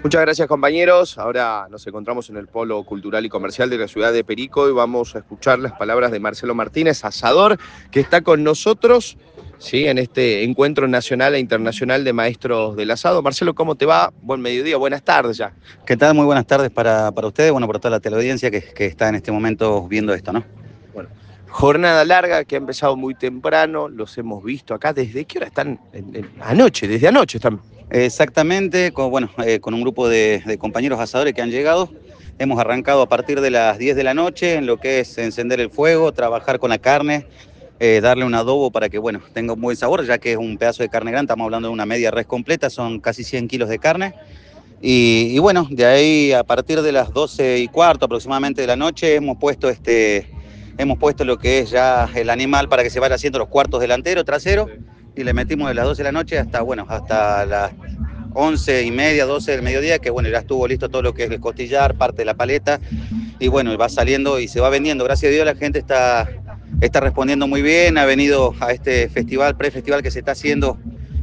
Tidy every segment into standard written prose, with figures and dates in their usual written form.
Muchas gracias, compañeros. Ahora nos encontramos en el Polo Cultural y Comercial de la ciudad de Perico y vamos a escuchar las palabras de Marcelo Martínez, asador, que está con nosotros, ¿sí?, en este encuentro nacional e internacional de maestros del asado. Marcelo, ¿cómo te va? Buen mediodía, buenas tardes ya. ¿Qué tal? Muy buenas tardes para ustedes, bueno, para toda la teleaudiencia que está en este momento viendo esto, ¿no? Bueno, jornada larga que ha empezado muy temprano, los hemos visto acá. ¿Desde qué hora están? Anoche, desde anoche están. Exactamente, con un grupo de compañeros asadores que han llegado. Hemos arrancado a partir de las 10 de la noche en lo que es encender el fuego, trabajar con la carne, darle un adobo para que, bueno, tenga un buen sabor, ya que es un pedazo de carne grande, estamos hablando de una media res completa, son casi 100 kilos de carne. Y bueno, de ahí a partir de las 12:15 aproximadamente de la noche hemos puesto lo que es ya el animal para que se vaya haciendo los cuartos delantero, trasero, y le metimos de las 12 de la noche hasta las 11:30, 12 del mediodía, que bueno, ya estuvo listo todo lo que es el costillar, parte de la paleta, y bueno, va saliendo y se va vendiendo. Gracias a Dios la gente está respondiendo muy bien, ha venido a este festival, prefestival que se está haciendo.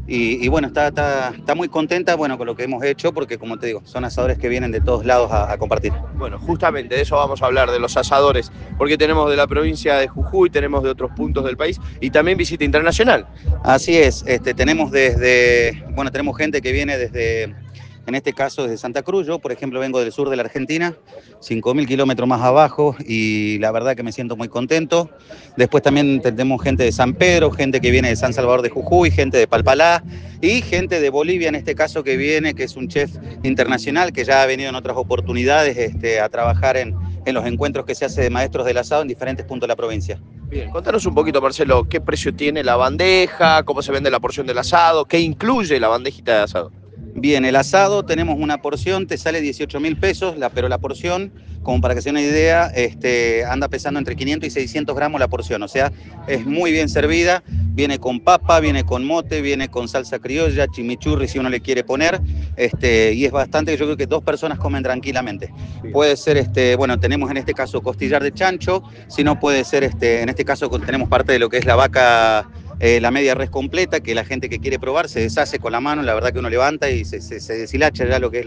Y bueno, está muy contenta, bueno, con lo que hemos hecho, porque como te digo, son asadores que vienen de todos lados a compartir. Bueno, justamente de eso vamos a hablar, de los asadores, porque tenemos de la provincia de Jujuy, tenemos de otros puntos del país y también visita internacional. Así es, tenemos tenemos gente que viene desde, en este caso desde Santa Cruz. Yo, por ejemplo, vengo del sur de la Argentina, 5.000 kilómetros más abajo, y la verdad que me siento muy contento. Después también tenemos gente de San Pedro, gente que viene de San Salvador de Jujuy, gente de Palpalá y gente de Bolivia, en este caso que viene, que es un chef internacional que ya ha venido en otras oportunidades a trabajar en los encuentros que se hace de maestros del asado en diferentes puntos de la provincia. Bien, contanos un poquito, Marcelo, ¿qué precio tiene la bandeja? ¿Cómo se vende la porción del asado? ¿Qué incluye la bandejita de asado? Bien, el asado, tenemos una porción, te sale 18.000 pesos, pero la porción, como para que se den una idea, anda pesando entre 500 y 600 gramos la porción, o sea, es muy bien servida, viene con papa, viene con mote, viene con salsa criolla, chimichurri si uno le quiere poner, y es bastante, yo creo que 2 personas comen tranquilamente. Puede ser, bueno, tenemos en este caso costillar de chancho, si no puede ser, en este caso tenemos parte de lo que es la vaca, la media res completa, que la gente que quiere probar se deshace con la mano, la verdad que uno levanta y se deshilacha ya lo que es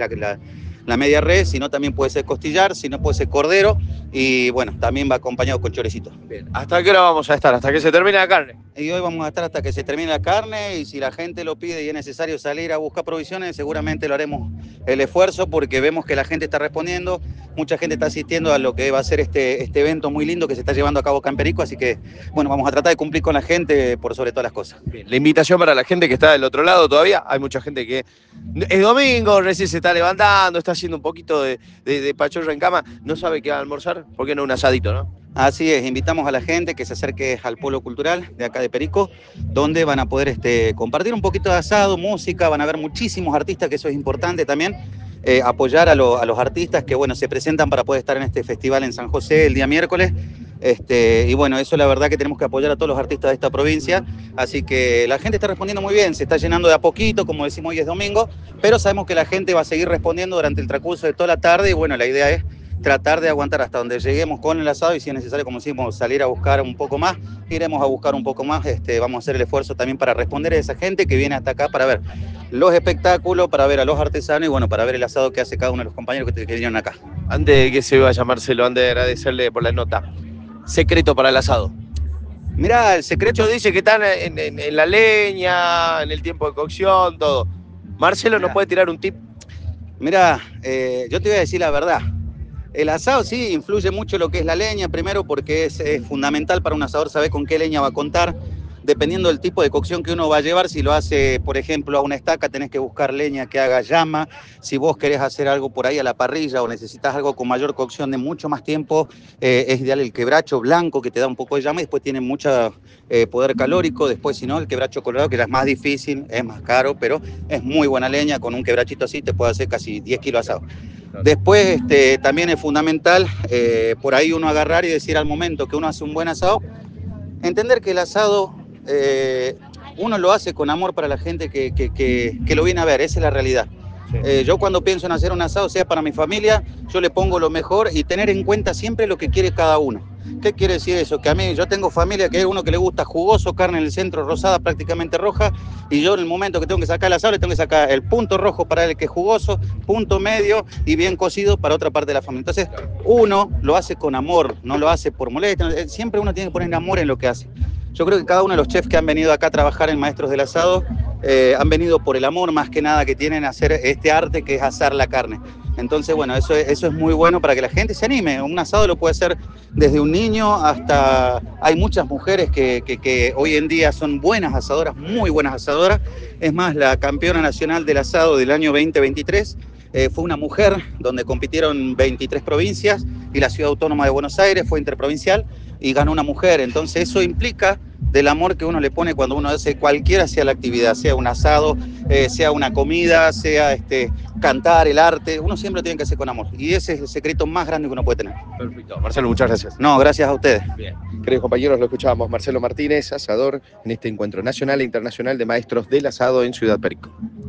la media res. Si no, también puede ser costillar, si no puede ser cordero, y bueno, también va acompañado con chorecito. Bien, ¿hasta qué hora vamos a estar? ¿Hasta que se termine la carne? Y hoy vamos a estar hasta que se termine la carne, y si la gente lo pide y es necesario salir a buscar provisiones, seguramente lo haremos el esfuerzo, porque vemos que la gente está respondiendo, mucha gente está asistiendo a lo que va a ser este evento muy lindo que se está llevando a cabo acá en Perico, así que bueno, vamos a tratar de cumplir con la gente por sobre todas las cosas. Bien, la invitación para la gente que está del otro lado todavía, hay mucha gente que es domingo, recién se está levantando, está haciendo un poquito de pachorra en cama, no sabe qué va a almorzar, ¿por qué no un asadito, no? Así es, invitamos a la gente que se acerque al Polo Cultural de acá de Perico, donde van a poder compartir un poquito de asado, música, van a ver muchísimos artistas, que eso es importante también, apoyar a los artistas que bueno, se presentan para poder estar en este festival en San José el día miércoles. Y bueno, eso la verdad que tenemos que apoyar a todos los artistas de esta provincia, así que la gente está respondiendo muy bien, se está llenando de a poquito, como decimos, hoy es domingo, pero sabemos que la gente va a seguir respondiendo durante el transcurso de toda la tarde, y bueno, la idea es tratar de aguantar hasta donde lleguemos con el asado, y si es necesario, como decimos, salir a buscar un poco más, iremos a buscar un poco más. Vamos a hacer el esfuerzo también para responder a esa gente que viene hasta acá para ver los espectáculos, para ver a los artesanos y bueno, para ver el asado que hace cada uno de los compañeros que vinieron acá. Antes de que se vaya, Marcelo, antes de agradecerle por la nota, secreto para el asado. Mirá, el secreto Muchos dicen que están en la leña, en el tiempo de cocción, todo. Marcelo, ¿nos puede tirar un tip? Mirá, yo te voy a decir la verdad. El asado sí influye mucho lo que es la leña, primero porque es fundamental para un asador saber con qué leña va a contar, dependiendo del tipo de cocción que uno va a llevar. Si lo hace, por ejemplo, a una estaca, tenés que buscar leña que haga llama. Si vos querés hacer algo por ahí a la parrilla o necesitas algo con mayor cocción de mucho más tiempo, es ideal el quebracho blanco, que te da un poco de llama y después tiene mucho poder calórico. Después, si no, el quebracho colorado, que ya es más difícil, es más caro, pero es muy buena leña. Con un quebrachito así te puede hacer casi 10 kilos asado. Después también es fundamental por ahí uno agarrar y decir al momento que uno hace un buen asado, entender que el asado uno lo hace con amor para la gente que lo viene a ver, esa es la realidad. Sí. Yo cuando pienso en hacer un asado, sea para mi familia, yo le pongo lo mejor y tener en cuenta siempre lo que quiere cada uno. ¿Qué quiere decir eso? Que a mí, yo tengo familia que hay uno que le gusta jugoso, carne en el centro, rosada, prácticamente roja, y yo en el momento que tengo que sacar el asado, le tengo que sacar el punto rojo para el que es jugoso, punto medio y bien cocido para otra parte de la familia. Entonces, uno lo hace con amor, no lo hace por molestia, siempre uno tiene que poner amor en lo que hace. Yo creo que cada uno de los chefs que han venido acá a trabajar en Maestros del Asado han venido por el amor más que nada que tienen a hacer este arte que es asar la carne. Entonces, bueno, eso es muy bueno para que la gente se anime. Un asado lo puede hacer desde un niño hasta... Hay muchas mujeres que hoy en día son buenas asadoras, muy buenas asadoras. Es más, la campeona nacional del asado del año 2023 fue una mujer, donde compitieron 23 provincias y la Ciudad Autónoma de Buenos Aires fue interprovincial y ganó una mujer. Entonces eso implica del amor que uno le pone cuando uno hace cualquiera sea la actividad, sea un asado, sea una comida, sea cantar, el arte, uno siempre lo tiene que hacer con amor. Y ese es el secreto más grande que uno puede tener. Perfecto. Marcelo, muchas gracias. No, gracias a ustedes. Bien. Queridos compañeros, lo escuchábamos. Marcelo Martínez, asador en este encuentro nacional e internacional de maestros del asado en Ciudad Perico.